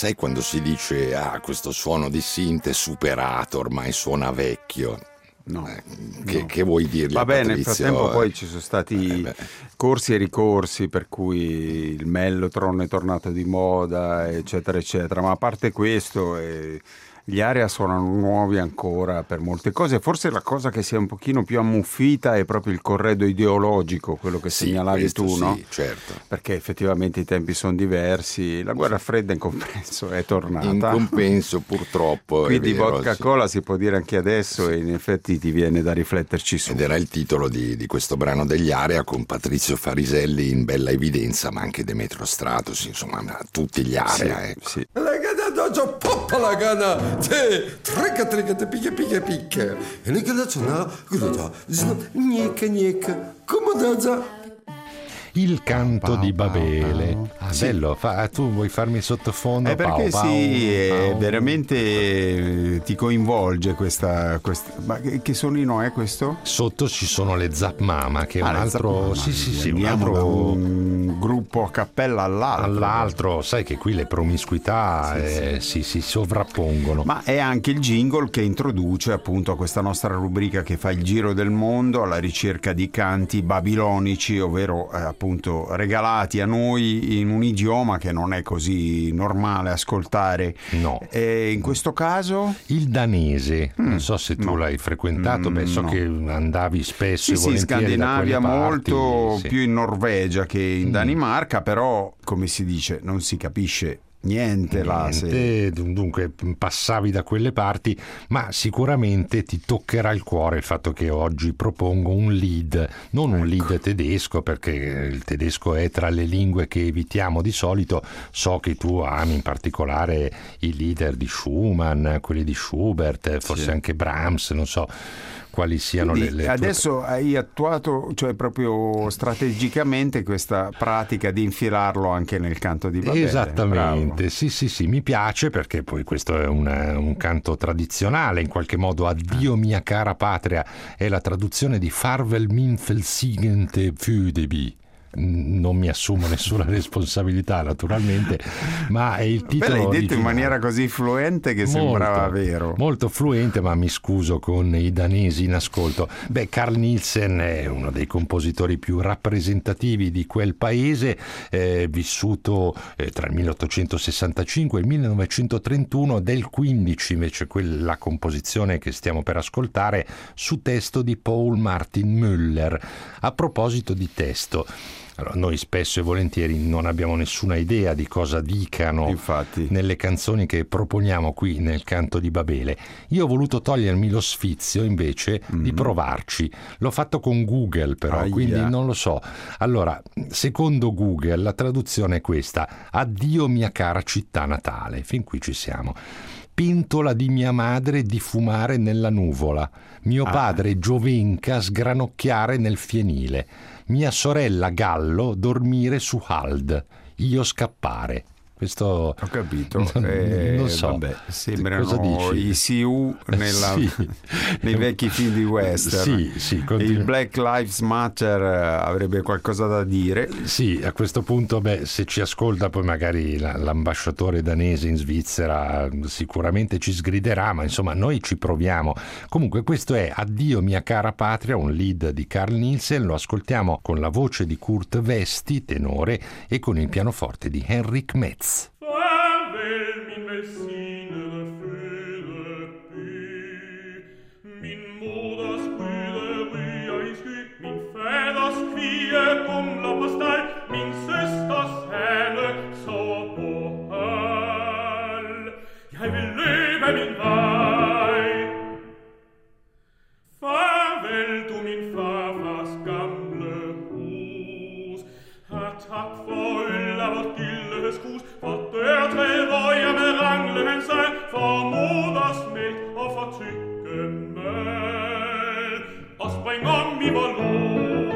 sai quando si dice questo suono di synth è superato, ormai suona vecchio? No, che vuoi dirgli? Va bene, nel Patrizio? frattempo poi ci sono stati corsi e ricorsi per cui il Mellotron è tornato di moda, eccetera eccetera, ma a parte questo gli Aria suonano nuovi ancora per molte cose. Forse la cosa che si è un pochino più ammuffita è proprio il corredo ideologico, quello che segnalavi tu, no? Sì, certo. Perché effettivamente i tempi sono diversi, la guerra fredda in compenso è tornata. In compenso purtroppo. Quindi è vero, vodka-cola si può dire anche adesso e in effetti ti viene da rifletterci su. Ed era il titolo di questo brano degli Area, con Patrizio Fariselli in bella evidenza, ma anche Demetrio Stratos, insomma tutti gli Area. Sì, ecco. sì. poppa la gana te tricca te picca e ne che c'è cosa nica come Il canto di Babele. Sì. Bello, tu vuoi farmi sottofondo? Perché veramente ti coinvolge questa. Ma che sonino è questo? Sotto ci sono le Zap Mama, che è un altro. Sì, un Andiamo altro da un gruppo a cappella all'altro. Sai che qui le promiscuità si sovrappongono. Ma è anche il jingle che introduce appunto questa nostra rubrica che fa il giro del mondo alla ricerca di canti babilonici, ovvero appunto regalati a noi in un idioma che non è così normale ascoltare. No. E in questo caso? Il danese, non so se tu l'hai frequentato, so che andavi spesso e volentieri Scandinavia, da quelle molto parti, più in Norvegia che in Danimarca, però come si dice non si capisce niente là. Dunque passavi da quelle parti, ma sicuramente ti toccherà il cuore il fatto che oggi propongo un lead, non un lead tedesco, perché il tedesco è tra le lingue che evitiamo di solito. So che tu ami in particolare i leader di Schumann, quelli di Schubert, forse anche Brahms, non so quali siano le adesso hai attuato, cioè proprio strategicamente, questa pratica di infilarlo anche nel canto di Babele. Esattamente. Bravo. Sì, mi piace, perché poi questo è un canto tradizionale, in qualche modo. Addio mia cara patria è la traduzione di Farvel min felsigente für die. Non mi assumo nessuna responsabilità naturalmente, ma è il titolo. L'hai detto originale. in maniera così fluente che sembrava vero. Molto fluente, ma mi scuso con i danesi in ascolto. Carl Nielsen è uno dei compositori più rappresentativi di quel paese, vissuto tra il 1865 e il 1931, del 15 invece quella composizione che stiamo per ascoltare, su testo di Paul Martin Müller. A proposito di testo, allora, noi spesso e volentieri non abbiamo nessuna idea di cosa dicano. Infatti, nelle canzoni che proponiamo qui nel canto di Babele. Io ho voluto togliermi lo sfizio invece di provarci. L'ho fatto con Google però, quindi non lo so. Allora, secondo Google la traduzione è questa: addio mia cara città natale. Fin qui ci siamo. Pintola di mia madre di fumare nella nuvola, mio padre Giovenca sgranocchiare nel fienile, mia sorella Gallo dormire su Hald, io scappare. Questo ho capito. Non so. Vabbè, sembrano cosa dici? i Sioux nei vecchi film di western. Sì, il Black Lives Matter avrebbe qualcosa da dire. Sì, a questo punto, se ci ascolta poi magari l'ambasciatore danese in Svizzera sicuramente ci sgriderà, ma insomma noi ci proviamo. Comunque questo è Addio mia cara patria, un lead di Carl Nielsen. Lo ascoltiamo con la voce di Kurt Vesti, tenore, e con il pianoforte di Henrik Metz. Farvel, min velsignede føde by, min moders bryderi og i sky, min faders kvie gumler på stald, min søsters hane sover på hal. Jeg vil løbe min vej. Farvel, du min farfars gamle hus, tak for øl af vort gildes krus, for dørtræet, hvor jeg med ranglen sang, for moders mælk og for tykke møl, og spring om i vor lå.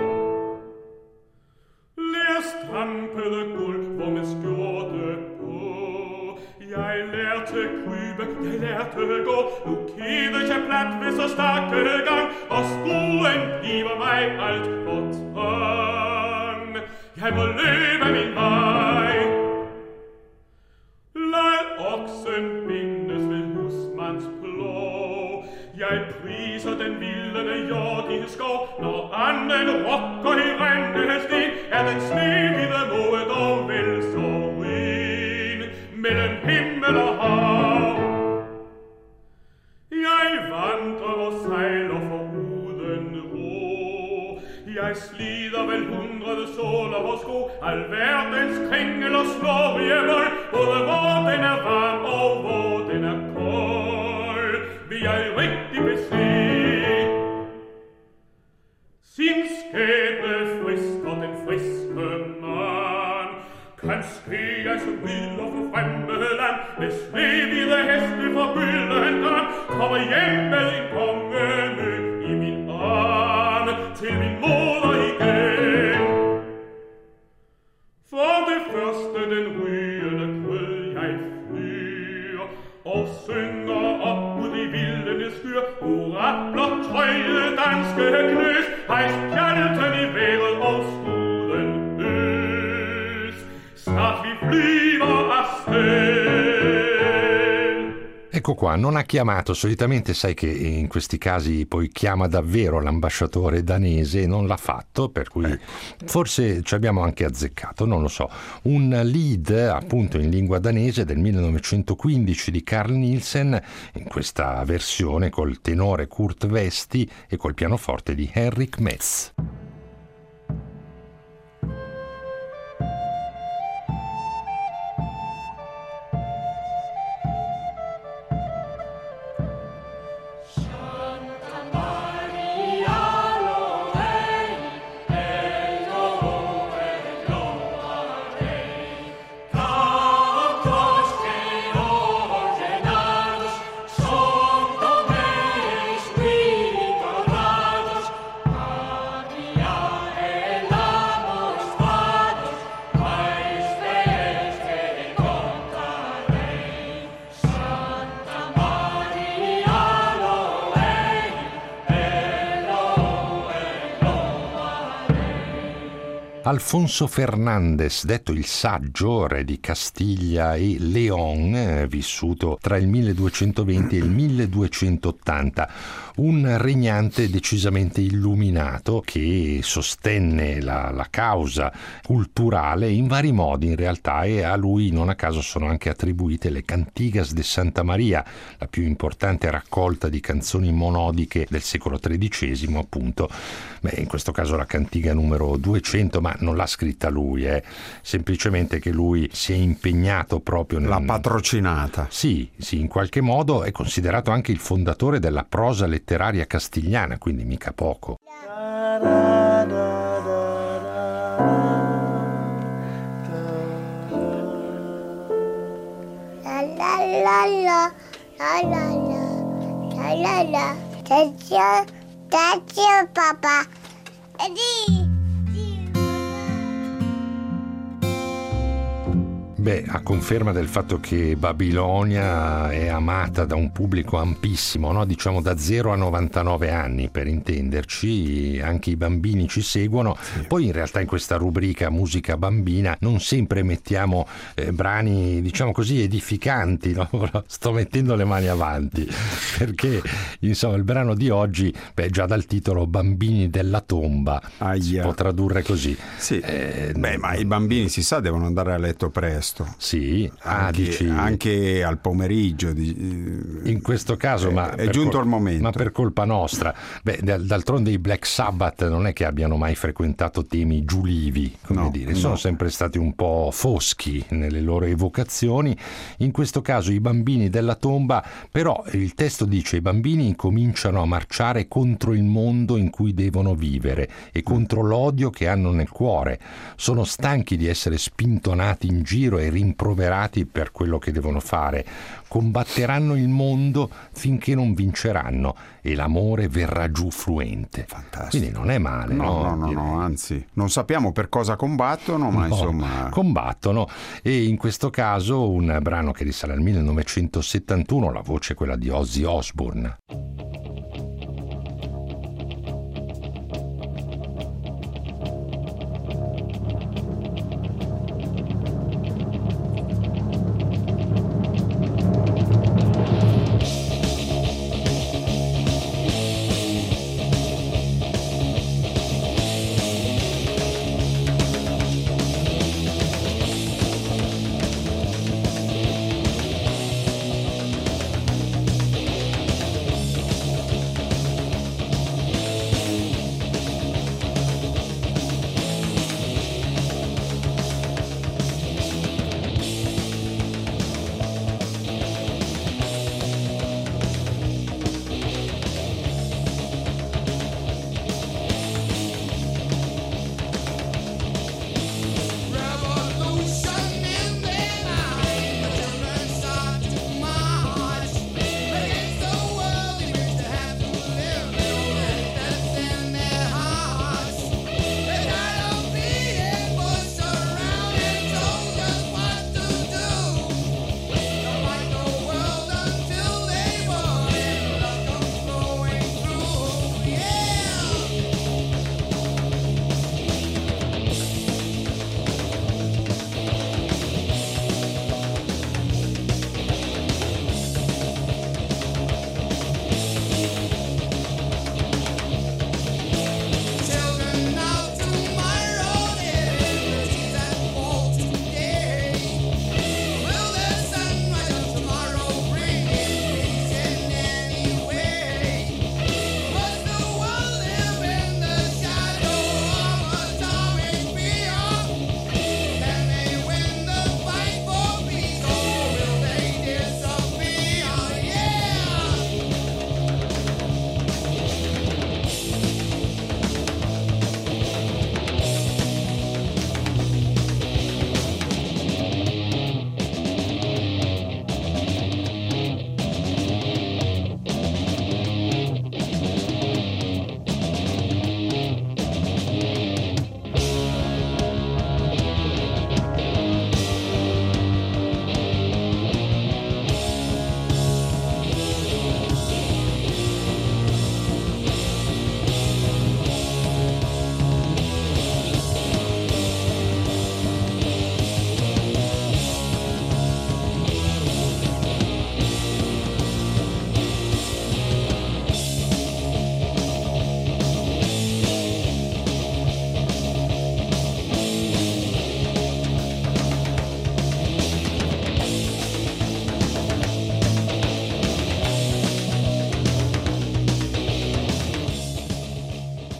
Lær strampede gulv, hvor med skjorte på. Jeg lærte krybe, jeg lærte gå, nu keder jeg plat ved så stakke gang, og skruen giver mig alt for trang. Jeg må løbe min vej. Lad Jeg priser den vilde jordige skov, når anden rokker i rende sten, den snehvide måde dog vel så ren, mellem himmel og hav. Jeg vandrer og sejler foruden ro, jeg slider vel 100 såler på sko, alverdens kringel og snorrige vold, både hvor den er varm og hvor den er kold, vil jeg rigtig bese. Sin skæbne frisker den friske mand, kan ske jeg som rider for fremmede land, med snehvide heste fra gylden gran, kommer hjem med en kongemø i min arm, til min moder igen. For det første den rygende krød jeg flyr, og synger op ud i vildende skyr, hurra, blot trøje danske knøs, hejs pjalten i vejret og skuden øs, snart vi flyver afsted. Ecco qua, non ha chiamato, solitamente sai che in questi casi poi chiama davvero l'ambasciatore danese, non l'ha fatto, per cui forse ci abbiamo anche azzeccato, non lo so. Un lead appunto in lingua danese del 1915 di Carl Nielsen, in questa versione col tenore Kurt Vesti e col pianoforte di Henrik Metz. Alfonso Fernández, detto il Saggio, re di Castiglia e León, vissuto tra il 1220 e il 1280, un regnante decisamente illuminato che sostenne la causa culturale in vari modi in realtà, e a lui non a caso sono anche attribuite le Cantigas de Santa Maria, la più importante raccolta di canzoni monodiche del secolo XIII appunto. In questo caso la cantiga numero 200, ma non l'ha scritta lui, semplicemente che lui si è impegnato proprio l'ha patrocinata. Sì, in qualche modo è considerato anche il fondatore della prosa letteraria castigliana, quindi mica poco. Taccio papà. Beh, a conferma del fatto che Babilonia è amata da un pubblico ampissimo, no? Diciamo da 0 a 99 anni, per intenderci, anche i bambini ci seguono. Sì. Poi in realtà in questa rubrica musica bambina non sempre mettiamo brani, diciamo così, edificanti, no? Sto mettendo le mani avanti, perché insomma il brano di oggi, già dal titolo Bambini della tomba, si può tradurre così. Sì. Ma i bambini, si sa, devono andare a letto presto. Sì, anche al pomeriggio. In questo caso, ma è giunto il momento. Ma per colpa nostra. D'altronde i Black Sabbath non è che abbiano mai frequentato temi giulivi, sono sempre stati un po' foschi nelle loro evocazioni. In questo caso i bambini della tomba, però il testo dice: i bambini incominciano a marciare contro il mondo in cui devono vivere e contro l'odio che hanno nel cuore. Sono stanchi di essere spintonati in giro e rimproverati per quello che devono fare. Combatteranno il mondo finché non vinceranno e l'amore verrà giù fluente. Fantastico. Quindi non è male, no, anzi, non sappiamo per cosa combattono, ma insomma combattono. E in questo caso un brano che risale al 1971, la voce è quella di Ozzy Osbourne.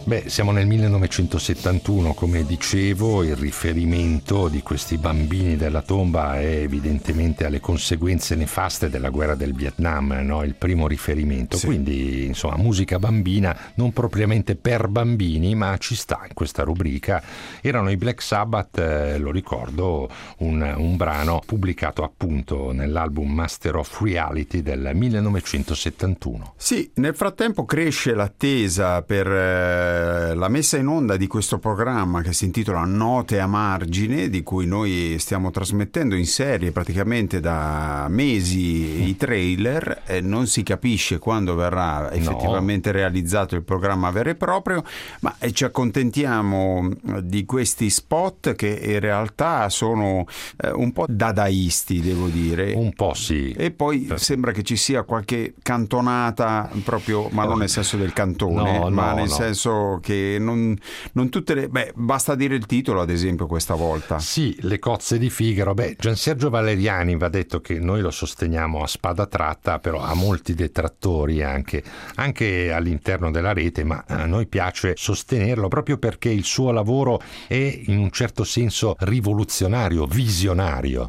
Beh, siamo nel 1971, come dicevo, il riferimento di questi bambini della tomba è evidentemente alle conseguenze nefaste della guerra del Vietnam, no? Il primo riferimento, sì. Quindi insomma musica bambina, non propriamente per bambini, ma ci sta in questa rubrica. Erano i Black Sabbath, lo ricordo, un brano pubblicato appunto nell'album Master of Reality del 1971. Sì, nel frattempo cresce l'attesa per la messa in onda di questo programma che si intitola Note a margine, di cui noi stiamo trasmettendo in serie praticamente da mesi i trailer, e non si capisce quando verrà effettivamente realizzato il programma vero e proprio, ma ci accontentiamo di questi spot che in realtà sono un po' dadaisti, devo dire. Un po' sì. E poi sembra che ci sia qualche cantonata proprio, ma non nel senso del cantone, ma nel senso che non tutte le... basta dire il titolo, ad esempio, questa volta. Sì, Le cozze di Figaro. Giansergio Valeriani, va detto che noi lo sosteniamo a spada tratta, però ha molti detrattori anche all'interno della rete, ma a noi piace sostenerlo proprio perché il suo lavoro è in un certo senso rivoluzionario, visionario.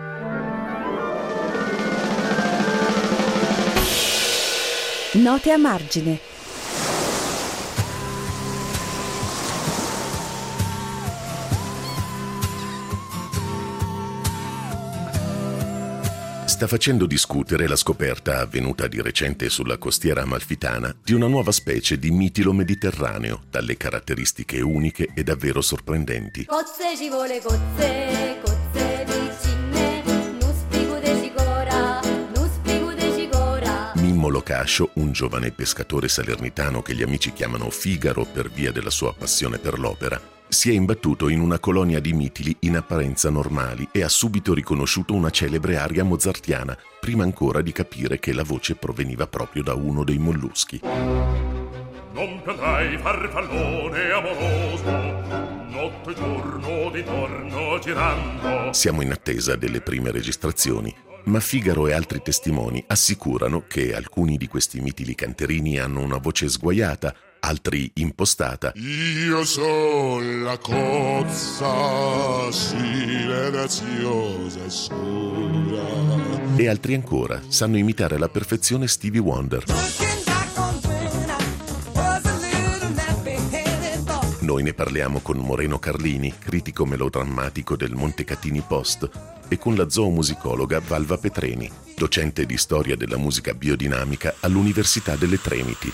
Note a margine. Sta facendo discutere la scoperta avvenuta di recente sulla costiera amalfitana di una nuova specie di mitilo mediterraneo dalle caratteristiche uniche e davvero sorprendenti. Cozze ci vuole cozze vicine, non spigudeci cora. Mimmo Locascio, un giovane pescatore salernitano che gli amici chiamano Figaro per via della sua passione per l'opera, si è imbattuto in una colonia di mitili in apparenza normali e ha subito riconosciuto una celebre aria mozartiana, prima ancora di capire che la voce proveniva proprio da uno dei molluschi. Non piantai farfallone amoroso, notte e giorno di torno girando. Siamo in attesa delle prime registrazioni, ma Figaro e altri testimoni assicurano che alcuni di questi mitili canterini hanno una voce sguaiata, altri impostata. Io sono la cozza silenziosa e scura. E altri ancora sanno imitare alla perfezione Stevie Wonder. Noi ne parliamo con Moreno Carlini, critico melodrammatico del Montecatini Post, e con la zoomusicologa Valva Petreni, docente di storia della musica biodinamica all'Università delle Tremiti.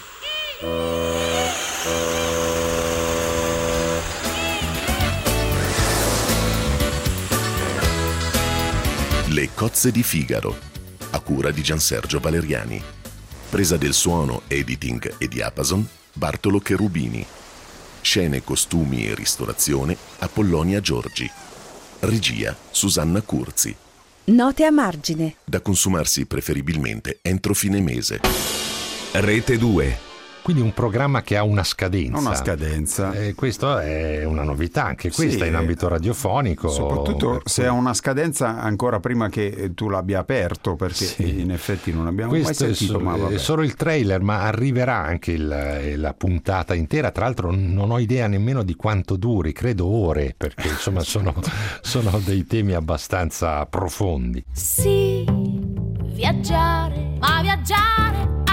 Le cozze di Figaro, a cura di Giansergio Valeriani. Presa del suono, editing e diapason, Bartolo Cherubini. Scene, costumi e ristorazione, Apollonia Giorgi. Regia, Susanna Curzi. Note a margine. Da consumarsi preferibilmente entro fine mese. Rete 2. Quindi un programma che ha una scadenza. Una scadenza. Questo è una novità, anche questa in ambito radiofonico. Soprattutto se ha una scadenza ancora prima che tu l'abbia aperto, perché in effetti non abbiamo mai sentito. È solo il trailer, ma arriverà anche la puntata intera. Tra l'altro non ho idea nemmeno di quanto duri, credo ore, perché insomma sono dei temi abbastanza profondi. Sì, viaggiare, ma viaggiare.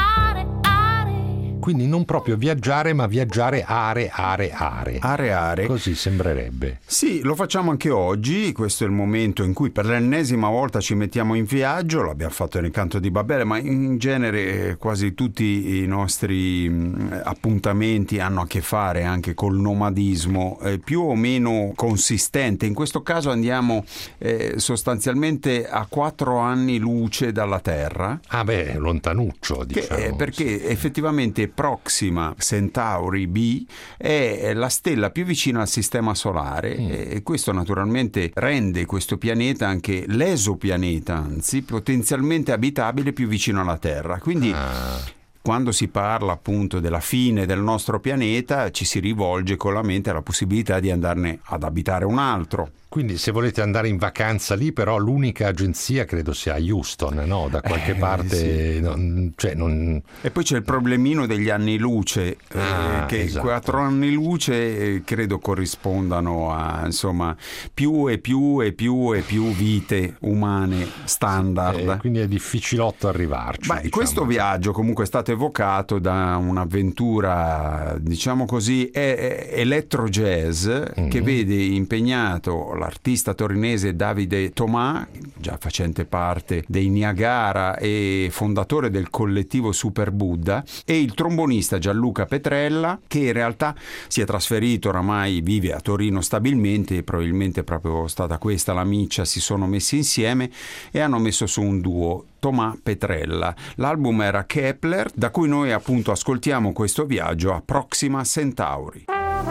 Quindi non proprio viaggiare, ma viaggiare aree. Così sembrerebbe. Sì, lo facciamo anche oggi. Questo è il momento in cui per l'ennesima volta ci mettiamo in viaggio. L'abbiamo fatto nel Canto di Babele, ma in genere quasi tutti i nostri appuntamenti hanno a che fare anche col nomadismo più o meno consistente. In questo caso andiamo sostanzialmente a 4 anni luce dalla Terra. Lontanuccio, diciamo. Perché effettivamente Proxima Centauri B è la stella più vicina al sistema solare e questo naturalmente rende questo pianeta anche l'esopianeta, anzi potenzialmente abitabile, più vicino alla Terra. Quindi quando si parla appunto della fine del nostro pianeta ci si rivolge con la mente alla possibilità di andarne ad abitare un altro. Quindi se volete andare in vacanza lì, però l'unica agenzia credo sia a Houston, no? Da qualche parte. Sì. E poi c'è il problemino degli anni luce, che esatto. 4 anni luce credo corrispondano a insomma più e più vite umane standard. Quindi è difficilotto arrivarci. Diciamo. Questo viaggio comunque è stato evocato da un'avventura, diciamo così, electro jazz, che vede impegnato l'artista torinese Davide Tomà, già facente parte dei Niagara e fondatore del collettivo Super Buddha, e il trombonista Gianluca Petrella, che in realtà si è trasferito, oramai vive a Torino stabilmente, e probabilmente è proprio stata questa la miccia, si sono messi insieme e hanno messo su un duo, Tomà Petrella. L'album era Kepler, da cui noi appunto ascoltiamo questo viaggio a Proxima Centauri.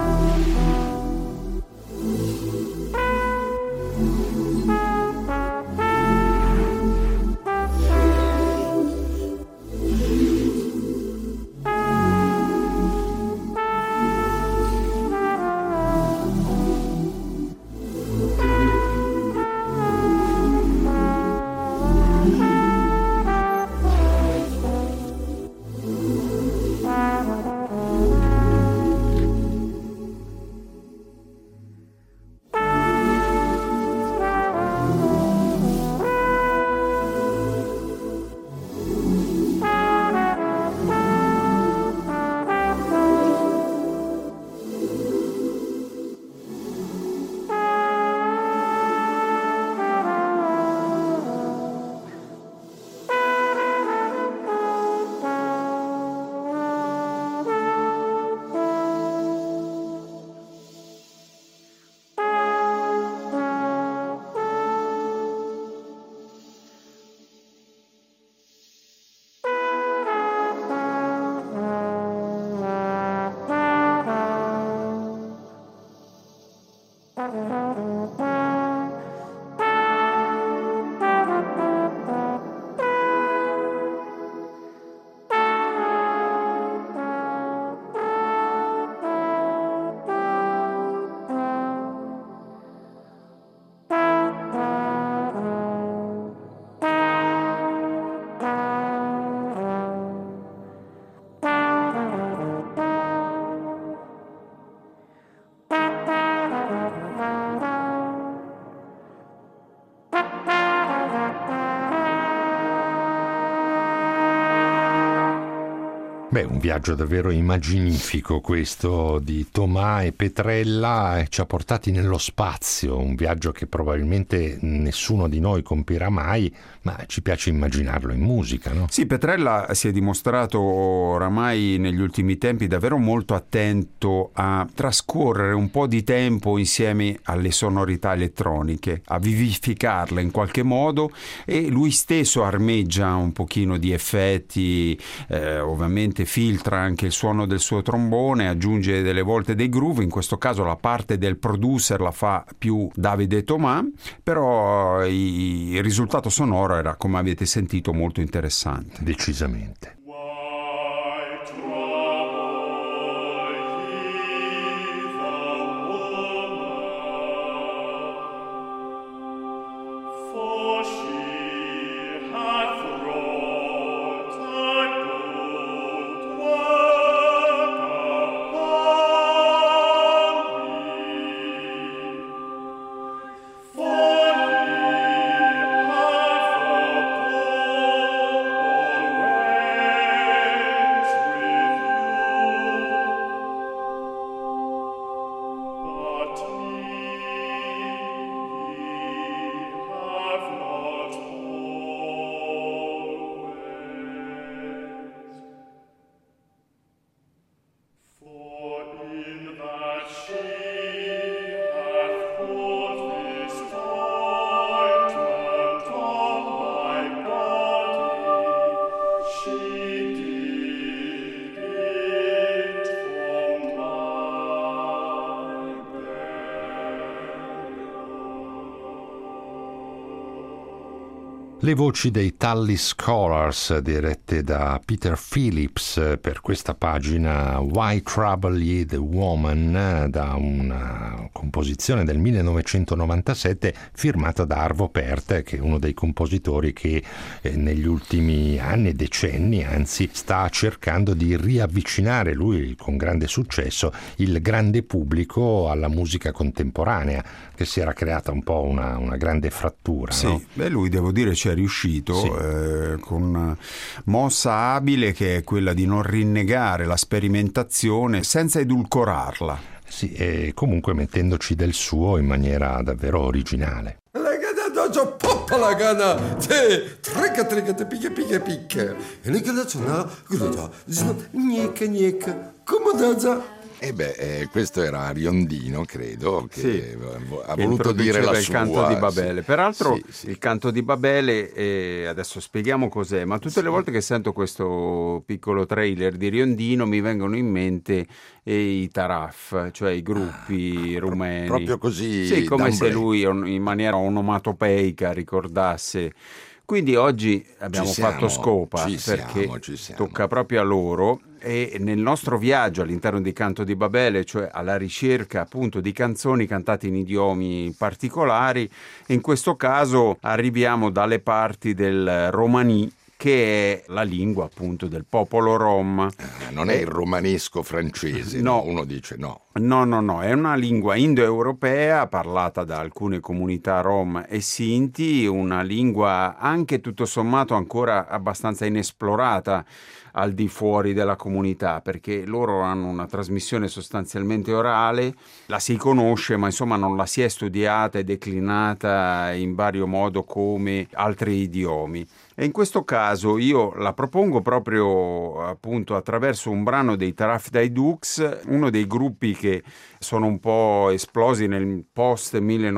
Un viaggio davvero immaginifico questo di Tomà e Petrella, ci ha portati nello spazio, un viaggio che probabilmente nessuno di noi compirà mai, ma ci piace immaginarlo in musica, no? Sì, Petrella si è dimostrato oramai negli ultimi tempi davvero molto attento a trascorrere un po' di tempo insieme alle sonorità elettroniche, a vivificarle in qualche modo, e lui stesso armeggia un pochino di effetti, ovviamente filtra anche il suono del suo trombone, aggiunge delle volte dei groove. In questo caso la parte del producer la fa più Davide Tomà, però il risultato sonoro era, come avete sentito, molto interessante. Decisamente. Away. Le voci dei Tully Scholars dirette da Peter Phillips per questa pagina Why Trouble Ye the Woman, da una composizione del 1997 firmata da Arvo Pärt, che è uno dei compositori che negli ultimi anni e decenni anzi sta cercando di riavvicinare, lui con grande successo, il grande pubblico alla musica contemporanea, che si era creata un po' una grande frattura. Sì, no? beh, lui devo dire ci è riuscito, sì, con una mossa abile che è quella di non rinnegare la sperimentazione senza edulcorarla. Sì, e comunque mettendoci del suo in maniera davvero originale. la gana te trika trika te picche picche picche e ne che c'è gruda nica nica come da. Questo era Riondino, credo, che sì, ha voluto dire la il sua. Canto di Babele. Sì. Peraltro sì. Il Canto di Babele, adesso spieghiamo cos'è, ma tutte le volte che sento questo piccolo trailer di Riondino mi vengono in mente i Taraf, cioè i gruppi rumeni. Proprio così. Sì, come se lui in maniera onomatopeica ricordasse. Quindi oggi abbiamo fatto scopa perché tocca proprio a loro, e nel nostro viaggio all'interno di Canto di Babele, cioè alla ricerca appunto di canzoni cantate in idiomi particolari, in questo caso arriviamo dalle parti del romani, che è la lingua appunto del popolo rom. Non è il romanesco francese, no? Uno dice no. No, è una lingua indoeuropea parlata da alcune comunità rom e sinti, una lingua anche tutto sommato ancora abbastanza inesplorata al di fuori della comunità, perché loro hanno una trasmissione sostanzialmente orale, la si conosce ma insomma non la si è studiata e declinata in vario modo come altri idiomi. E in questo caso io la propongo proprio appunto attraverso un brano dei Taraf Daydouks, uno dei gruppi che sono un po' esplosi nel post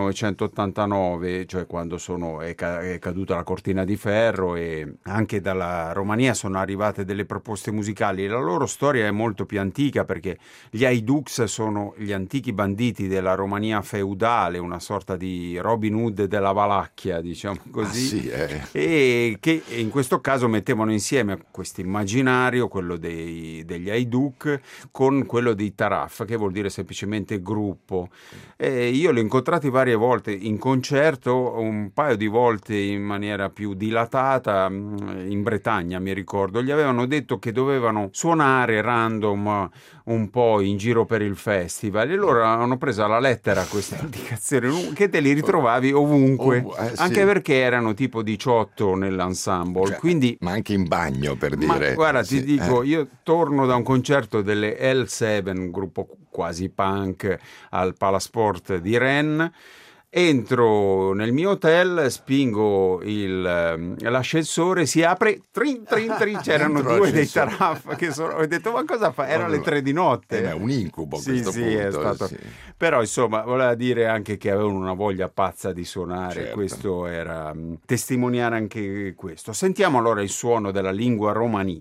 1989, cioè quando è caduta la cortina di ferro, e anche dalla Romania sono arrivate delle proposte musicali. La loro storia è molto più antica, perché gli Hajduk sono gli antichi banditi della Romania feudale, una sorta di Robin Hood della Valacchia, diciamo così, e che in questo caso mettevano insieme questo immaginario, quello degli Hajduk, con quello dei Taraf, che vuol dire semplicemente gruppo. Io li ho incontrati varie volte in concerto, un paio di volte in maniera più dilatata in Bretagna, mi ricordo. Gli avevano detto che dovevano suonare random un po' in giro per il festival, e loro hanno preso alla lettera queste indicazioni che te li ritrovavi ovunque, anche perché erano tipo 18 nell'ensemble, cioè, quindi, ma anche in bagno, per dire. Ma guarda, ti dico, io torno da un concerto delle L7, un gruppo quasi punk, al Palasport di Rennes. Entro nel mio hotel, spingo l'ascensore, si apre, trin, c'erano due dei Taraf che ho detto ma cosa fa? Erano le 3 di notte. È un incubo questo punto. È stato. Sì. Però insomma voleva dire anche che avevano una voglia pazza di suonare, certo. Questo era testimoniare anche questo. Sentiamo allora il suono della lingua romani.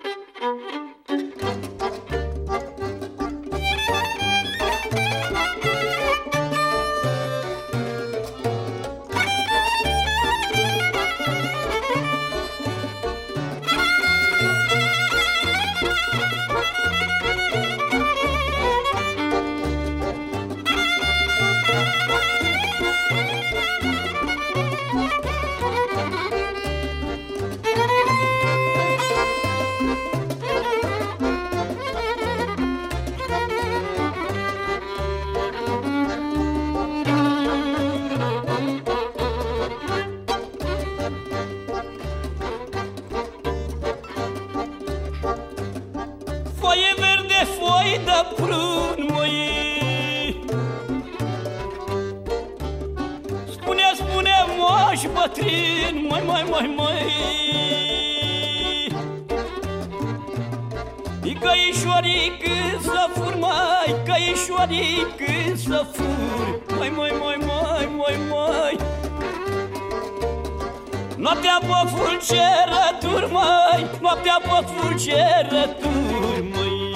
Noaptea pe fulgerături, măi, noaptea pe fulgerături, măi.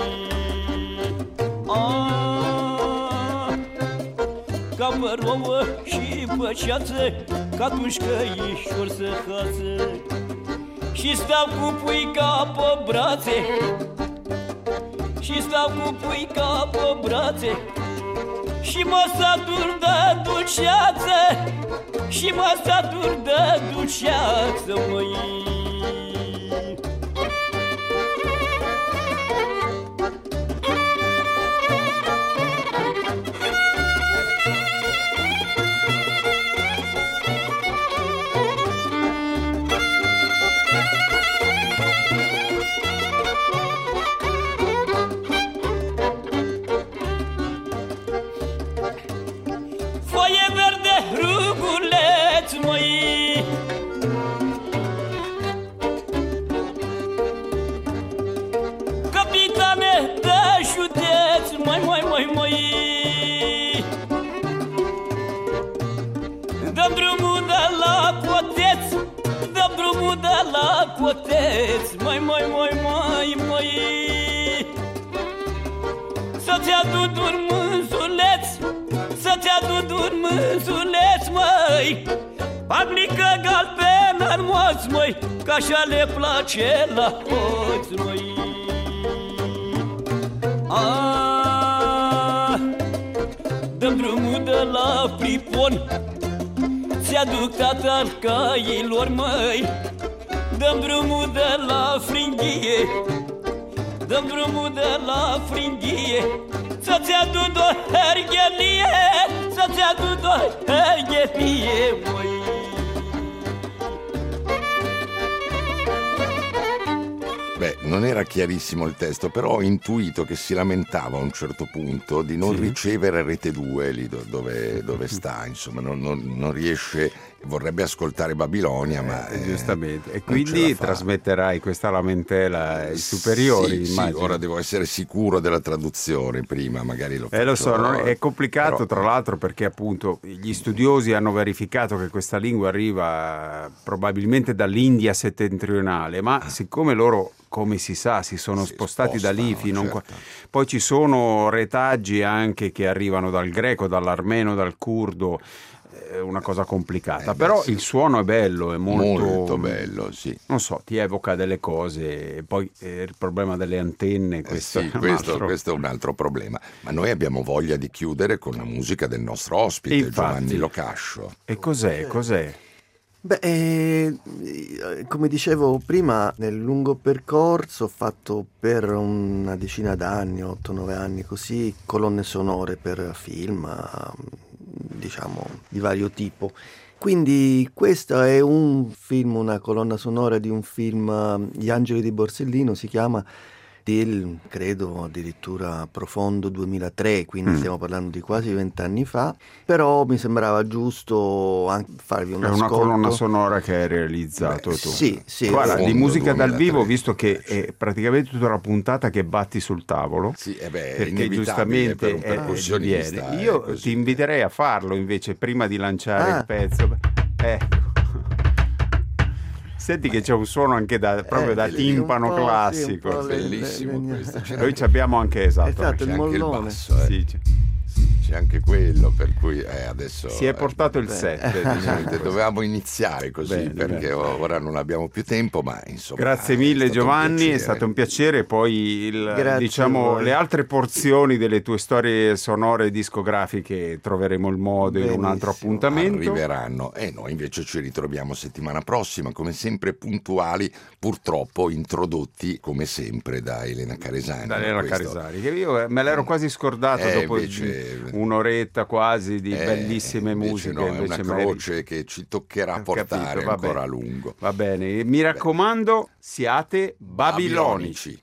Ca mărouă și mă ceață, că atunci căișor să hață. Și stau cu puica pe brațe, și stau cu puica pe brațe, și mă satur de dulceață, și mă satur de dulceață, măi. Dăm drumul de la Coteț, dăm drumul de la Coteț, măi. Să-ți adu un mânzuleț, să-ți adu un mânzuleț, măi. Paglică galbenă în moț, măi, că așa le place la hoți, măi. Dăm drumul de la Pripon, ți-aduc tata-l cailor, măi. Dăm drumul de la Fringhie, dăm drumul de la Fringhie, să-ți adu o herghelie, să-ți adu o herghelie, măi. Beh, non era chiarissimo il testo, però ho intuito che si lamentava a un certo punto di non ricevere Rete 2 lì dove sta, insomma, non riesce, vorrebbe ascoltare Babilonia, ma giustamente, e quindi trasmetterai questa lamentela ai superiori. Sì, ora devo essere sicuro della traduzione prima, magari lo faccio. Lo so, è complicato, però, tra l'altro, perché appunto gli studiosi hanno verificato che questa lingua arriva probabilmente dall'India settentrionale, ma siccome loro, come si sa, si sono spostati da lì fino a poi ci sono retaggi anche che arrivano dal greco, dall'armeno, dal curdo, è una cosa complicata, però il suono è bello, è molto bello, sì. Non so, ti evoca delle cose, e poi il problema delle antenne, questo è un altro problema, ma noi abbiamo voglia di chiudere con la musica del nostro ospite, infatti, Giovanni Locascio. E cos'è? Beh, come dicevo prima, nel lungo percorso ho fatto per una decina d'anni, 8-9 anni così, colonne sonore per film, diciamo, di vario tipo. Quindi questo è un film, una colonna sonora di un film, Gli Angeli di Borsellino si chiama, del, credo addirittura profondo 2003, quindi stiamo parlando di quasi 20 anni fa, però mi sembrava giusto anche farvi un ascolto. È una colonna sonora che hai realizzato tu. Sì. Guarda, di musica 2003. Dal vivo, visto che è praticamente tutta la puntata che batti sul tavolo, perché giustamente per un percussionista, io ti inviterei a farlo invece prima di lanciare il pezzo. Ecco. Senti che c'è un suono anche proprio da timpano classico. Bellissimo questo. Noi ci abbiamo anche c'è anche il basso. C'è anche quello, per cui adesso si è portato il set. Dovevamo iniziare così, perché ora non abbiamo più tempo, ma insomma. Grazie mille Giovanni, è stato un piacere. Poi diciamo le altre porzioni delle tue storie sonore discografiche troveremo il modo in un altro appuntamento. Arriveranno, e noi invece ci ritroviamo settimana prossima, come sempre puntuali, purtroppo introdotti come sempre da Elena Caresani. Che io me l'ero quasi scordato dopo un'oretta quasi di bellissime musiche. No, è una croce che ci toccherà portare ancora a lungo. Va bene, mi raccomando, siate babilonici.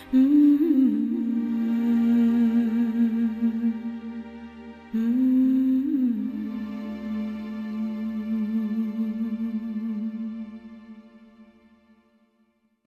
Mm-hmm.